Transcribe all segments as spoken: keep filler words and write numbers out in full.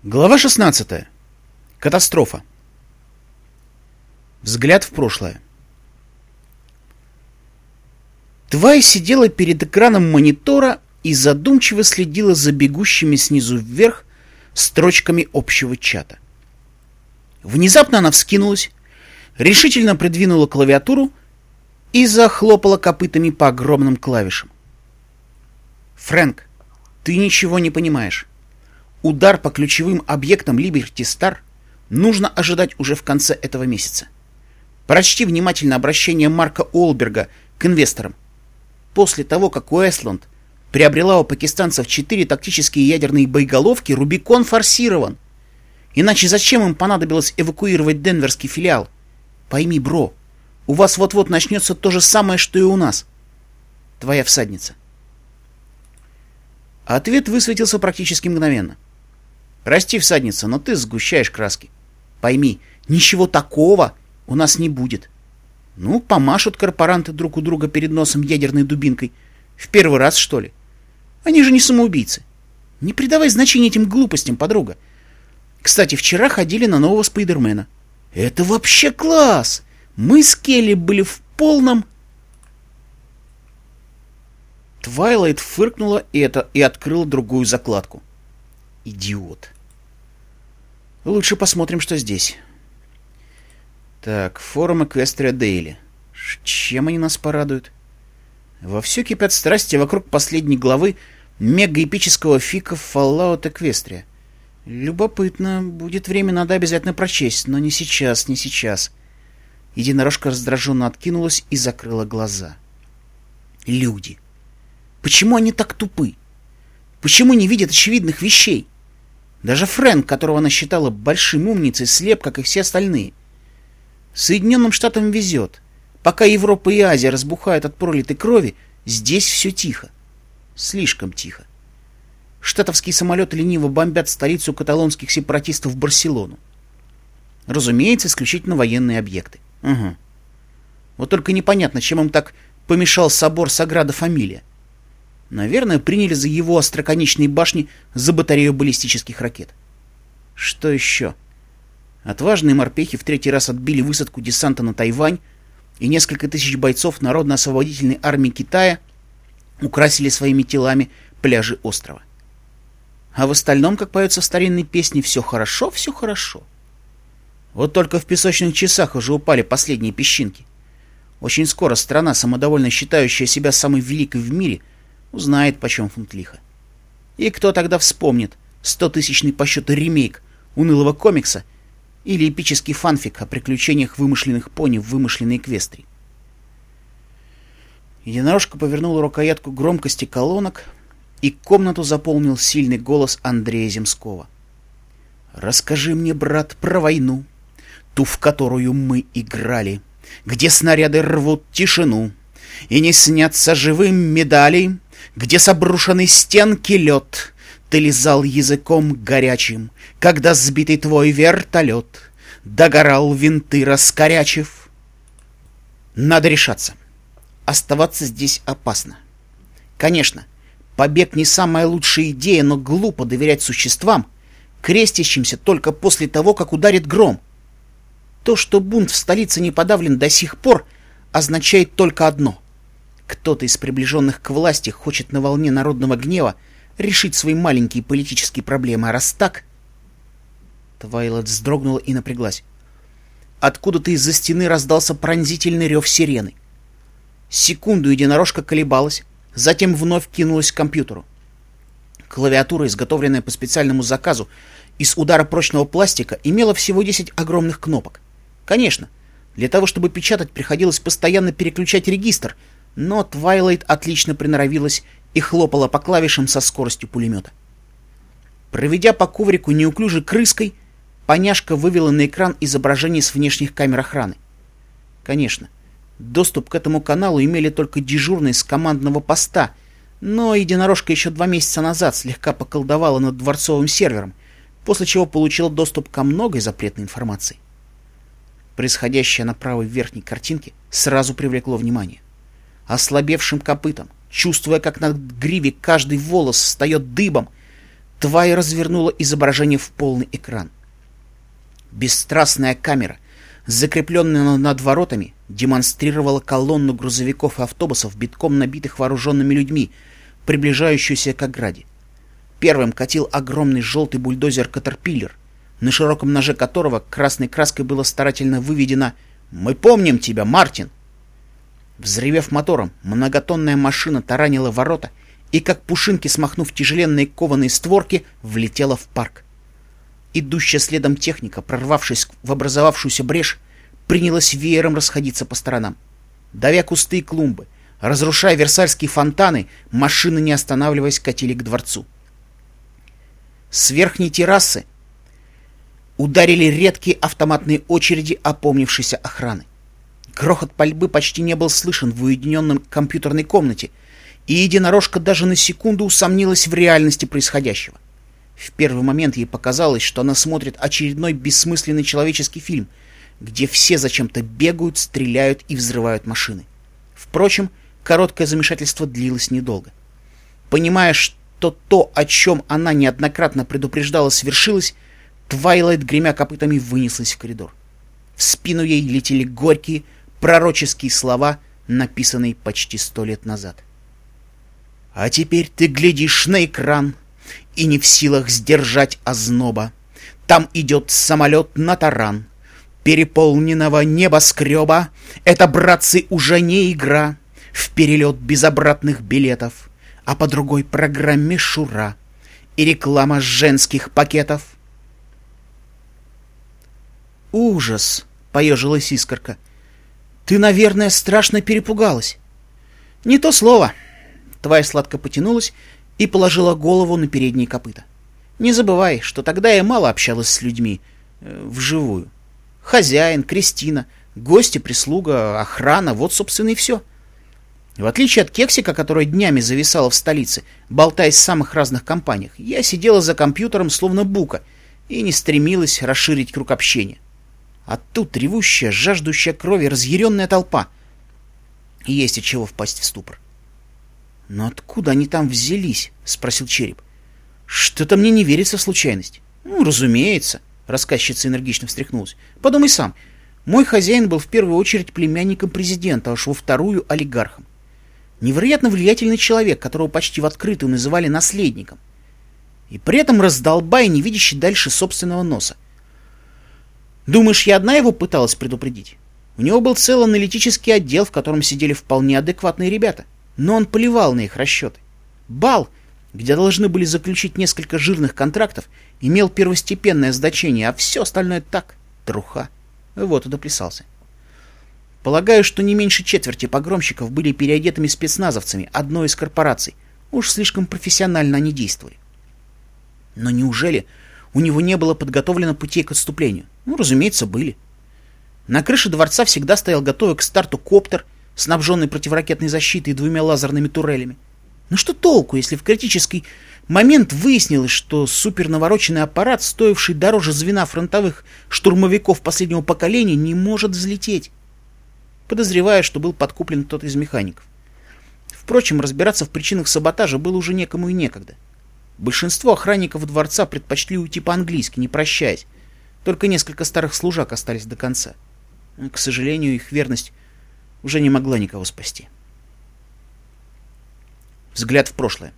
Глава шестнадцатая. Катастрофа. Взгляд в прошлое. Твай сидела перед экраном монитора и задумчиво следила за бегущими снизу вверх строчками общего чата. Внезапно она вскинулась, решительно придвинула клавиатуру и захлопала копытами по огромным клавишам. «Фрэнк, ты ничего не понимаешь. Удар по ключевым объектам Liberty Star нужно ожидать уже в конце этого месяца. Прочти внимательно обращение Марка Уолберга к инвесторам. После того, как Уэстланд приобрела у пакистанцев четыре тактические ядерные боеголовки, Рубикон форсирован. Иначе зачем им понадобилось эвакуировать денверский филиал? Пойми, бро, у вас вот-вот начнется то же самое, что и у нас. Твоя всадница». Ответ высветился практически мгновенно. «Прости, всадница, но ты сгущаешь краски. Пойми, ничего такого у нас не будет. Ну, помашут корпоранты друг у друга перед носом ядерной дубинкой. В первый раз, что ли? Они же не самоубийцы. Не придавай значения этим глупостям, подруга. Кстати, вчера ходили на нового Спайдермена. Это вообще класс! Мы с Келли были в полном...» Твайлайт фыркнула и, это, и открыла другую закладку. Идиот. Лучше посмотрим, что здесь. Так, форум Эквестрия Дейли. Чем они нас порадуют? Вовсю кипят страсти вокруг последней главы мегаэпического фика Fallout Эквестрия. Любопытно. Будет время, надо обязательно прочесть, но не сейчас, не сейчас. Единорожка раздраженно откинулась и закрыла глаза. Люди. Почему они так тупы? Почему не видят очевидных вещей? Даже Фрэнк, которого она считала большим умницей, слеп, как и все остальные. Соединенным Штатам везет. Пока Европа и Азия разбухают от пролитой крови, здесь все тихо. Слишком тихо. Штатовские самолеты лениво бомбят столицу каталонских сепаратистов Барселону. Разумеется, исключительно военные объекты. Угу. Вот только непонятно, чем им так помешал собор Саграда Фамилия. Наверное, приняли за его остроконечные башни за батарею баллистических ракет. Что еще? Отважные морпехи в третий раз отбили высадку десанта на Тайвань, и несколько тысяч бойцов Народно-освободительной армии Китая украсили своими телами пляжи острова. А в остальном, как поется в старинной песне, все хорошо, все хорошо. Вот только в песочных часах уже упали последние песчинки. Очень скоро страна, самодовольно считающая себя самой великой в мире, узнает, почем фунт лиха. И кто тогда вспомнит стотысячный по счету ремейк унылого комикса или эпический фанфик о приключениях вымышленных пони в вымышленной Эквестрии? Единорожка повернула рукоятку громкости колонок, и комнату заполнил сильный голос Андрея Земского. «Расскажи мне, брат, про войну, ту, в которую мы играли, где снаряды рвут тишину, и не снятся живым медали, где с обрушенной стенки лед ты лизал языком горячим, когда сбитый твой вертолет догорал, винты раскорячив». Надо решаться. Оставаться здесь опасно. Конечно, побег не самая лучшая идея, но глупо доверять существам, крестящимся только после того, как ударит гром. То, что бунт в столице не подавлен до сих пор, означает только одно. Кто-то из приближенных к власти хочет на волне народного гнева решить свои маленькие политические проблемы, а раз так... Твайлайт вздрогнула и напряглась. Откуда-то из-за стены раздался пронзительный рев сирены. Секунду единорожка колебалась, затем вновь кинулась к компьютеру. Клавиатура, изготовленная по специальному заказу из удара прочного пластика, имела всего десять огромных кнопок. Конечно, для того, чтобы печатать, приходилось постоянно переключать регистр, но Твайлайт отлично приноровилась и хлопала по клавишам со скоростью пулемета. Проведя по коврику неуклюжей крыской, поняшка вывела на экран изображение с внешних камер охраны. Конечно, доступ к этому каналу имели только дежурные с командного поста, но единорожка еще два месяца назад слегка поколдовала над дворцовым сервером, после чего получила доступ ко многой запретной информации. Происходящее на правой верхней картинке сразу привлекло внимание. Ослабевшим копытом, чувствуя, как на гриве каждый волос встает дыбом, Твай развернула изображение в полный экран. Бесстрастная камера, закрепленная над воротами, демонстрировала колонну грузовиков и автобусов, битком набитых вооруженными людьми, приближающуюся к ограде. Первым катил огромный желтый бульдозер «Катерпиллер», на широком ноже которого красной краской было старательно выведено «Мы помним тебя, Мартин!». Взревев мотором, многотонная машина таранила ворота и, как пушинки смахнув тяжеленные кованые створки, влетела в парк. Идущая следом техника, прорвавшись в образовавшуюся брешь, принялась веером расходиться по сторонам. Давя кусты и клумбы, разрушая версальские фонтаны, машины, не останавливаясь, катили к дворцу. С верхней террасы ударили редкие автоматные очереди опомнившейся охраны. Грохот пальбы почти не был слышен в уединенном компьютерной комнате, и единорожка даже на секунду усомнилась в реальности происходящего. В первый момент ей показалось, что она смотрит очередной бессмысленный человеческий фильм, где все зачем-то бегают, стреляют и взрывают машины. Впрочем, короткое замешательство длилось недолго. Понимая, что то, о чем она неоднократно предупреждала, свершилось, Твайлайт, гремя копытами, вынеслась в коридор. В спину ей летели горькие, пророческие слова, написанные почти сто лет назад. «А теперь ты глядишь на экран и не в силах сдержать озноба. Там идет самолет на таран переполненного небоскреба. Это, братцы, уже не игра в перелет без обратных билетов, а по другой программе шура и реклама женских пакетов». «Ужас!» — поежилась Искорка. «Ты, наверное, страшно перепугалась». «Не то слово». Тварь сладко потянулась и положила голову на передние копыта. «Не забывай, что тогда я мало общалась с людьми э, вживую. Хозяин, Кристина, гости, прислуга, охрана — вот, собственно, и все. В отличие от Кексика, которая днями зависала в столице, болтаясь в самых разных компаниях, я сидела за компьютером словно бука и не стремилась расширить круг общения. А тут ревущая, жаждущая крови, разъяренная толпа. И есть от чего впасть в ступор. «Но откуда они там взялись?» — спросил Череп. «Что-то мне не верится в случайность». «Ну, разумеется», — рассказчица энергично встряхнулась. «Подумай сам. Мой хозяин был в первую очередь племянником президента, а уж во вторую — олигархом. Невероятно влиятельный человек, которого почти в открытую называли наследником. И при этом раздолбай, не видящий дальше собственного носа. Думаешь, я одна его пыталась предупредить? У него был целый аналитический отдел, в котором сидели вполне адекватные ребята. Но он плевал на их расчеты. Бал, где должны были заключить несколько жирных контрактов, имел первостепенное значение, а все остальное так, труха. Вот и доплясался. Полагаю, что не меньше четверти погромщиков были переодетыми спецназовцами одной из корпораций. Уж слишком профессионально они действовали. Но неужели у него не было подготовлено путей к отступлению? Ну, разумеется, были. На крыше дворца всегда стоял готовый к старту коптер, снабженный противоракетной защитой и двумя лазерными турелями. Ну что толку, если в критический момент выяснилось, что супернавороченный аппарат, стоивший дороже звена фронтовых штурмовиков последнего поколения, не может взлететь? Подозреваю, что был подкуплен кто-то из механиков. Впрочем, разбираться в причинах саботажа было уже некому и некогда. Большинство охранников дворца предпочли уйти по-английски, не прощаясь. Только несколько старых служак остались до конца. К сожалению, их верность уже не могла никого спасти. Взгляд в прошлое.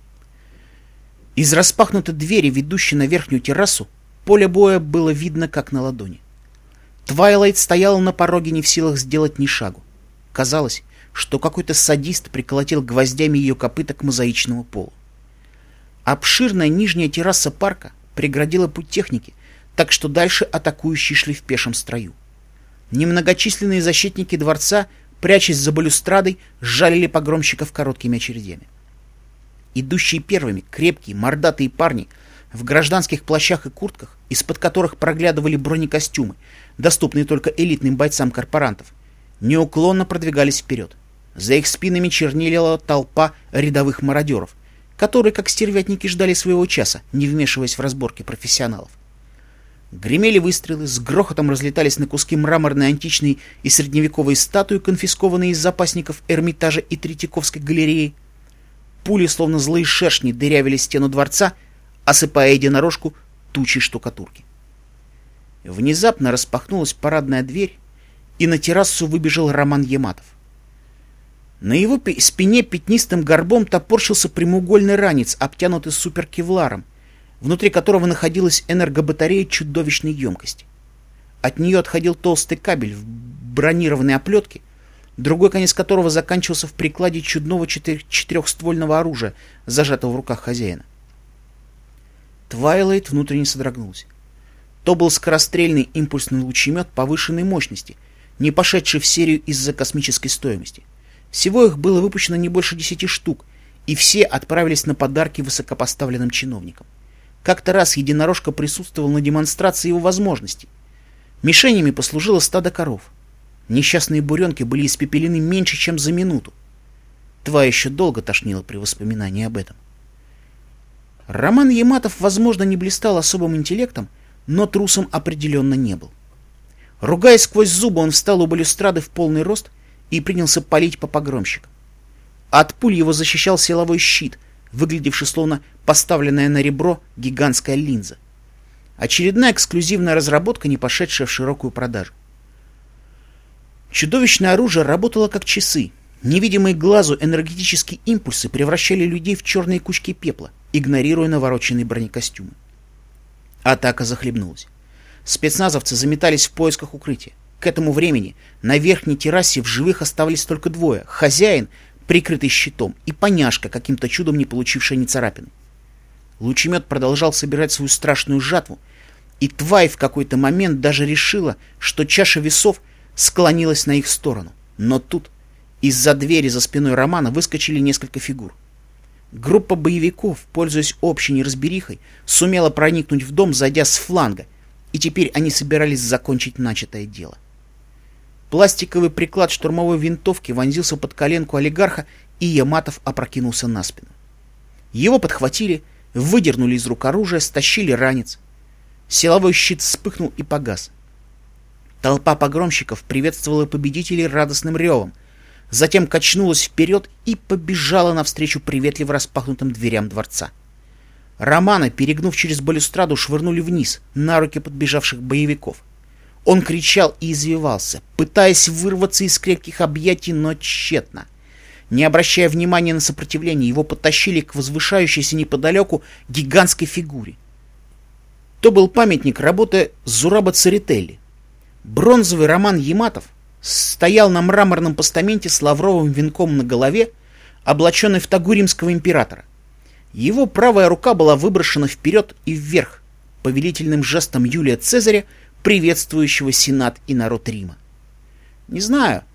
Из распахнутой двери, ведущей на верхнюю террасу, поле боя было видно как на ладони. Твайлайт стояла на пороге, не в силах сделать ни шагу. Казалось, что какой-то садист приколотил гвоздями ее копыта к мозаичному полу. Обширная нижняя терраса парка преградила путь техники, так что дальше атакующие шли в пешем строю. Немногочисленные защитники дворца, прячась за балюстрадой, жалили погромщиков короткими очередями. Идущие первыми, крепкие, мордатые парни в гражданских плащах и куртках, из-под которых проглядывали бронекостюмы, доступные только элитным бойцам корпорантов, неуклонно продвигались вперед. За их спинами чернела толпа рядовых мародеров, которые, как стервятники, ждали своего часа, не вмешиваясь в разборки профессионалов. Гремели выстрелы, с грохотом разлетались на куски мраморные античные и средневековые статуи, конфискованные из запасников Эрмитажа и Третьяковской галереи. Пули, словно злые шершни, дырявили стену дворца, осыпая единорожку тучей штукатурки. Внезапно распахнулась парадная дверь, и на террасу выбежал Роман Яматов. На его спине пятнистым горбом топорщился прямоугольный ранец, обтянутый суперкевларом, внутри которого находилась энергобатарея чудовищной емкости. От нее отходил толстый кабель в бронированной оплетке, другой конец которого заканчивался в прикладе чудного четырехствольного оружия, зажатого в руках хозяина. Твайлайт внутренне содрогнулся. То был скорострельный импульсный лучемет повышенной мощности, не пошедший в серию из-за космической стоимости. Всего их было выпущено не больше десяти штук, и все отправились на подарки высокопоставленным чиновникам. Как-то раз единорожка присутствовал на демонстрации его возможностей. Мишенями послужило стадо коров. Несчастные буренки были испепелены меньше, чем за минуту. Тва еще долго тошнила при воспоминании об этом. Роман Яматов, возможно, не блистал особым интеллектом, но трусом определенно не был. Ругаясь сквозь зубы, он встал у балюстрады в полный рост и принялся палить по погромщикам. От пуль его защищал силовой щит, выглядевший словно поставленная на ребро гигантская линза. Очередная эксклюзивная разработка, не пошедшая в широкую продажу. Чудовищное оружие работало как часы. Невидимые глазу энергетические импульсы превращали людей в черные кучки пепла, игнорируя навороченные бронекостюмы. Атака захлебнулась. Спецназовцы заметались в поисках укрытия. К этому времени на верхней террасе в живых оставались только двое: хозяин, прикрытый щитом, и поняшка, каким-то чудом не получившая ни царапины. Лучемет продолжал собирать свою страшную жатву, и Твай в какой-то момент даже решила, что чаша весов склонилась на их сторону. Но тут из-за двери за спиной Романа выскочили несколько фигур. Группа боевиков, пользуясь общей неразберихой, сумела проникнуть в дом, зайдя с фланга, и теперь они собирались закончить начатое дело. Пластиковый приклад штурмовой винтовки вонзился под коленку олигарха, и Яматов опрокинулся на спину. Его подхватили, выдернули из рук оружие, стащили ранец. Силовой щит вспыхнул и погас. Толпа погромщиков приветствовала победителей радостным ревом, затем качнулась вперед и побежала навстречу приветливо распахнутым дверям дворца. Романа, перегнув через балюстраду, швырнули вниз, на руки подбежавших боевиков. Он кричал и извивался, пытаясь вырваться из крепких объятий, но тщетно. Не обращая внимания на сопротивление, его подтащили к возвышающейся неподалеку гигантской фигуре. То был памятник работы Зураба Церетели. Бронзовый Роман Яматов стоял на мраморном постаменте с лавровым венком на голове, облаченный в тагу римского императора. Его правая рука была выброшена вперед и вверх, повелительным жестом Юлия Цезаря, приветствующего Сенат и народ Рима. Не знаю,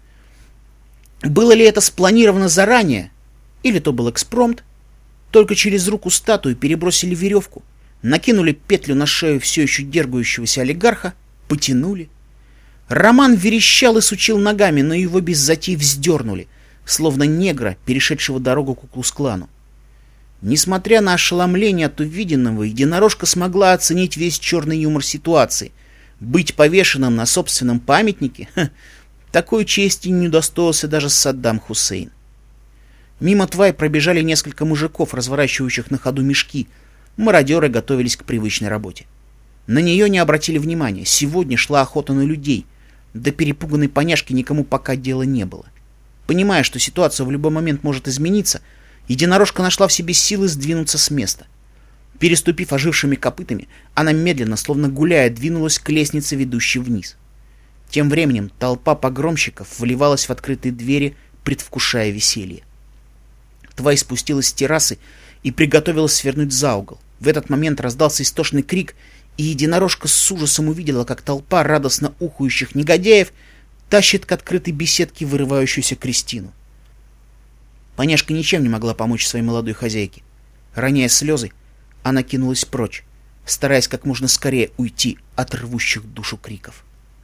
было ли это спланировано заранее, или то был экспромт. Только через руку статуи перебросили веревку, накинули петлю на шею все еще дергающегося олигарха, потянули. Роман верещал и сучил ногами, но его без затей вздернули, словно негра, перешедшего дорогу к Ку-Клукс-Клану. Несмотря на ошеломление от увиденного, единорожка смогла оценить весь черный юмор ситуации. Быть повешенным на собственном памятнике? Ха, такой чести не удостоился даже Саддам Хусейн. Мимо Твай пробежали несколько мужиков, разворачивающих на ходу мешки. Мародеры готовились к привычной работе. На нее не обратили внимания. Сегодня шла охота на людей. До перепуганной поняшки никому пока дела не было. Понимая, что ситуация в любой момент может измениться, единорожка нашла в себе силы сдвинуться с места. Переступив ожившими копытами, она медленно, словно гуляя, двинулась к лестнице, ведущей вниз. Тем временем толпа погромщиков вливалась в открытые двери, предвкушая веселье. Твай спустилась с террасы и приготовилась свернуть за угол. В этот момент раздался истошный крик, и единорожка с ужасом увидела, как толпа радостно ухающих негодяев тащит к открытой беседке вырывающуюся Кристину. Поняшка ничем не могла помочь своей молодой хозяйке. Роняя слезы, она кинулась прочь, стараясь как можно скорее уйти от рвущих душу криков.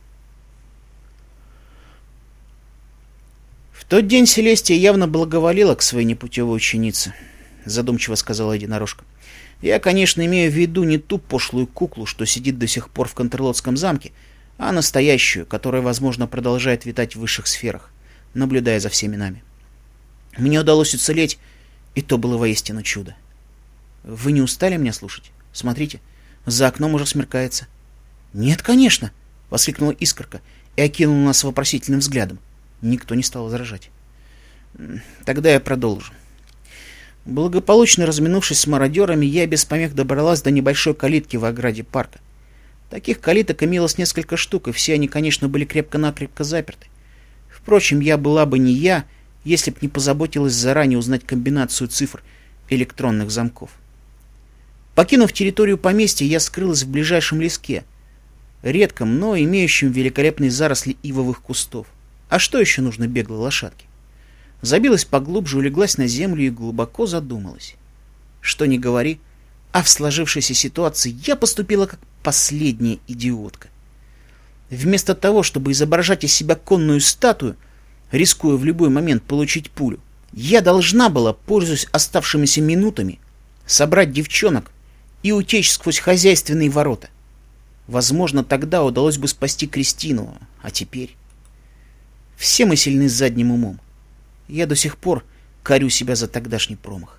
В тот день Селестия явно благоволила к своей непутевой ученице, задумчиво сказала единорожка. Я, конечно, имею в виду не ту пошлую куклу, что сидит до сих пор в Контрлотском замке, а настоящую, которая, возможно, продолжает витать в высших сферах, наблюдая за всеми нами. Мне удалось уцелеть, и то было воистину чудо. Вы не устали меня слушать? Смотрите, за окном уже смеркается. Нет, конечно, воскликнула Искорка и окинула нас вопросительным взглядом. Никто не стал возражать. Тогда я продолжу. Благополучно разминувшись с мародерами, я без помех добралась до небольшой калитки в ограде парка. Таких калиток имелось несколько штук, и все они, конечно, были крепко-накрепко заперты. Впрочем, я была бы не я, если б не позаботилась заранее узнать комбинацию цифр электронных замков. Покинув территорию поместья, я скрылась в ближайшем леске, редком, но имеющем великолепные заросли ивовых кустов. А что еще нужно беглой лошадке? Забилась поглубже, улеглась на землю и глубоко задумалась. Что ни говори, а в сложившейся ситуации я поступила как последняя идиотка. Вместо того, чтобы изображать из себя конную статую, рискуя в любой момент получить пулю, я должна была, пользуясь оставшимися минутами, собрать девчонок и утечь сквозь хозяйственные ворота. Возможно, тогда удалось бы спасти Кристину, а теперь... Все мы сильны задним умом. Я до сих пор корю себя за тогдашний промах.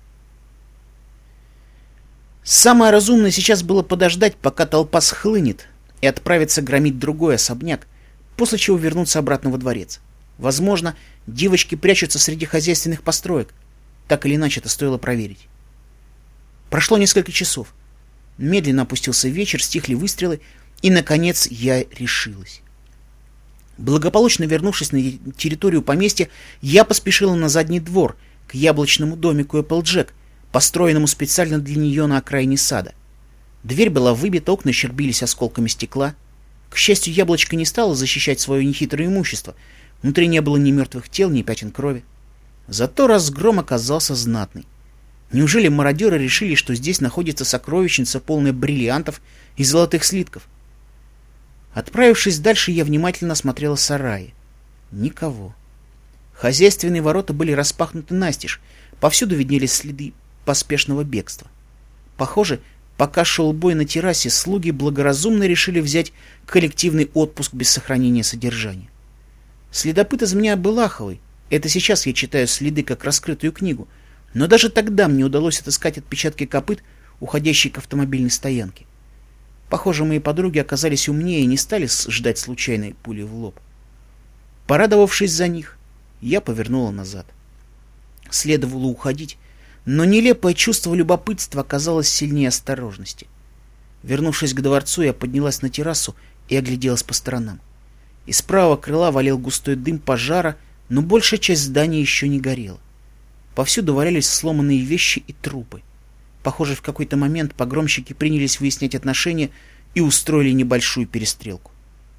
Самое разумное сейчас было подождать, пока толпа схлынет, и отправиться громить другой особняк, после чего вернуться обратно во дворец. Возможно, девочки прячутся среди хозяйственных построек. Так или иначе, это стоило проверить. Прошло несколько часов. Медленно опустился вечер, стихли выстрелы, и, наконец, я решилась. Благополучно вернувшись на территорию поместья, я поспешила на задний двор, к яблочному домику Эпплджек, построенному специально для нее на окраине сада. Дверь была выбита, окна щербились осколками стекла. К счастью, яблочко не стало защищать свое нехитрое имущество. Внутри не было ни мертвых тел, ни пятен крови. Зато разгром оказался знатный. Неужели мародеры решили, что здесь находится сокровищница, полная бриллиантов и золотых слитков? Отправившись дальше, я внимательно осмотрела сараи. Никого. Хозяйственные ворота были распахнуты настежь. Повсюду виднелись следы поспешного бегства. Похоже, пока шел бой на террасе, слуги благоразумно решили взять коллективный отпуск без сохранения содержания. Следопыт из меня был аховый. Это сейчас я читаю следы как раскрытую книгу. Но даже тогда мне удалось отыскать отпечатки копыт, уходящие к автомобильной стоянке. Похоже, мои подруги оказались умнее и не стали ждать случайной пули в лоб. Порадовавшись за них, я повернула назад. Следовало уходить, но нелепое чувство любопытства оказалось сильнее осторожности. Вернувшись к дворцу, я поднялась на террасу и огляделась по сторонам. Из правого крыла валил густой дым пожара, но большая часть здания еще не горела. Повсюду валялись сломанные вещи и трупы. Похоже, в какой-то момент погромщики принялись выяснять отношения и устроили небольшую перестрелку.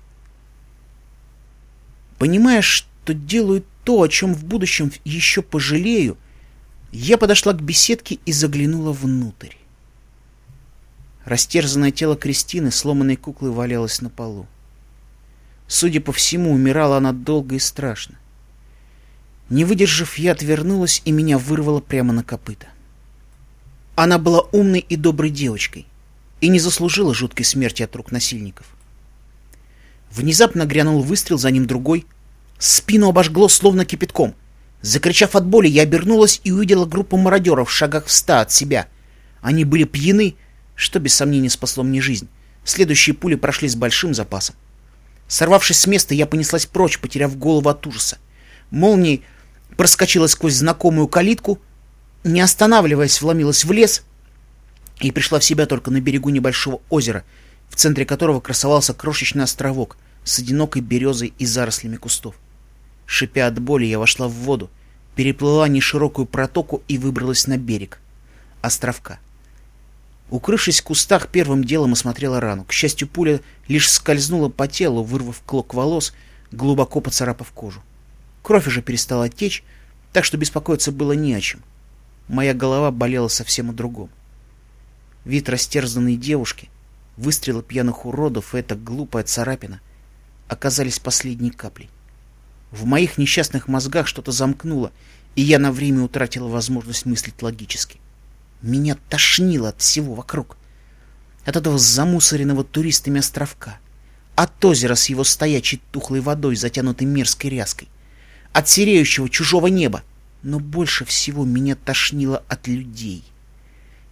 Понимая, что делаю то, о чем в будущем еще пожалею, я подошла к беседке и заглянула внутрь. Растерзанное тело Кристины сломанной куклой валялось на полу. Судя по всему, умирала она долго и страшно. Не выдержав, я отвернулась, и меня вырвало прямо на копыта. Она была умной и доброй девочкой и не заслужила жуткой смерти от рук насильников. Внезапно грянул выстрел, за ним другой. Спину обожгло словно кипятком. Закричав от боли, я обернулась и увидела группу мародеров в шагах в ста от себя. Они были пьяны, что без сомнения спасло мне жизнь. Следующие пули прошли с большим запасом. Сорвавшись с места, я понеслась прочь, потеряв голову от ужаса. Молнией проскочила сквозь знакомую калитку, не останавливаясь, вломилась в лес и пришла в себя только на берегу небольшого озера, в центре которого красовался крошечный островок с одинокой березой и зарослями кустов. Шипя от боли, я вошла в воду, переплыла неширокую протоку и выбралась на берег островка. Укрывшись в кустах, первым делом осмотрела рану. К счастью, пуля лишь скользнула по телу, вырвав клок волос, глубоко поцарапав кожу. Кровь уже перестала течь, так что беспокоиться было не о чем. Моя голова болела совсем о другом. Вид растерзанной девушки, выстрелы пьяных уродов и эта глупая царапина оказались последней каплей. В моих несчастных мозгах что-то замкнуло, и я на время утратила возможность мыслить логически. Меня тошнило от всего вокруг. От этого замусоренного туристами островка, от озера с его стоячей тухлой водой, затянутой мерзкой ряской, от сереющего чужого неба. Но больше всего меня тошнило от людей.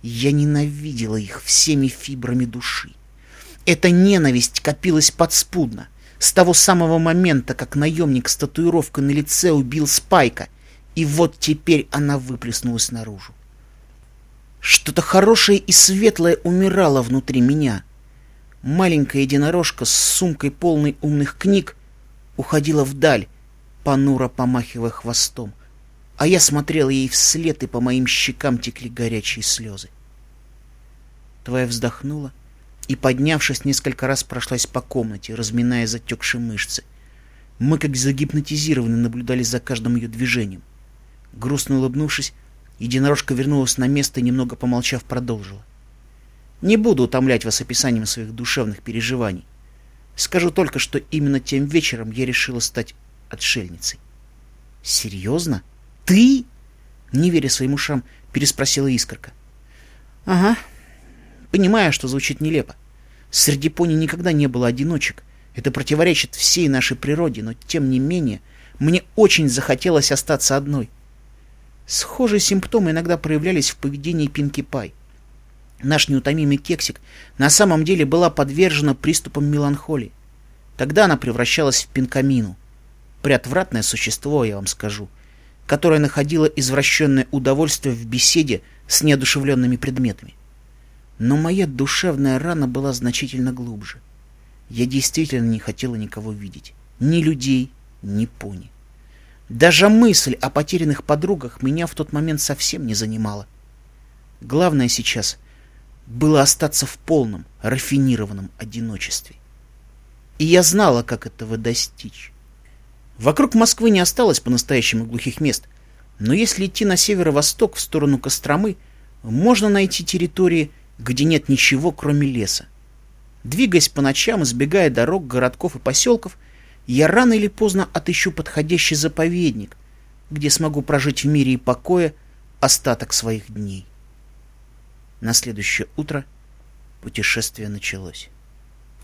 Я ненавидела их всеми фибрами души. Эта ненависть копилась подспудно, с того самого момента, как наемник с татуировкой на лице убил Спайка, и вот теперь она выплеснулась наружу. Что-то хорошее и светлое умирало внутри меня. Маленькая единорожка с сумкой полной умных книг уходила вдаль, понуро помахивая хвостом, а я смотрел ей вслед, и по моим щекам текли горячие слезы. Твоя вздохнула и, поднявшись, несколько раз прошлась по комнате, разминая затекшие мышцы. Мы, как загипнотизированные, наблюдали за каждым ее движением. Грустно улыбнувшись, единорожка вернулась на место и, немного помолчав, продолжила. Не буду утомлять вас описанием своих душевных переживаний. Скажу только, что именно тем вечером я решила стать отшельницей. — Серьезно? Ты? — не веря своим ушам, переспросила Искорка. — Ага. Понимаю, что звучит нелепо. Среди пони никогда не было одиночек. Это противоречит всей нашей природе, но тем не менее мне очень захотелось остаться одной. Схожие симптомы иногда проявлялись в поведении Пинки Пай. Наш неутомимый кексик на самом деле была подвержена приступам меланхолии. Тогда она превращалась в Пинкамину. Преотвратное существо, я вам скажу, которое находило извращенное удовольствие в беседе с неодушевленными предметами. Но моя душевная рана была значительно глубже. Я действительно не хотела никого видеть. Ни людей, ни пони. Даже мысль о потерянных подругах меня в тот момент совсем не занимала. Главное сейчас было остаться в полном, рафинированном одиночестве. И я знала, как этого достичь. Вокруг Москвы не осталось по-настоящему глухих мест, но если идти на северо-восток в сторону Костромы, можно найти территории, где нет ничего, кроме леса. Двигаясь по ночам, избегая дорог, городков и поселков, я рано или поздно отыщу подходящий заповедник, где смогу прожить в мире и покое остаток своих дней. На следующее утро путешествие началось.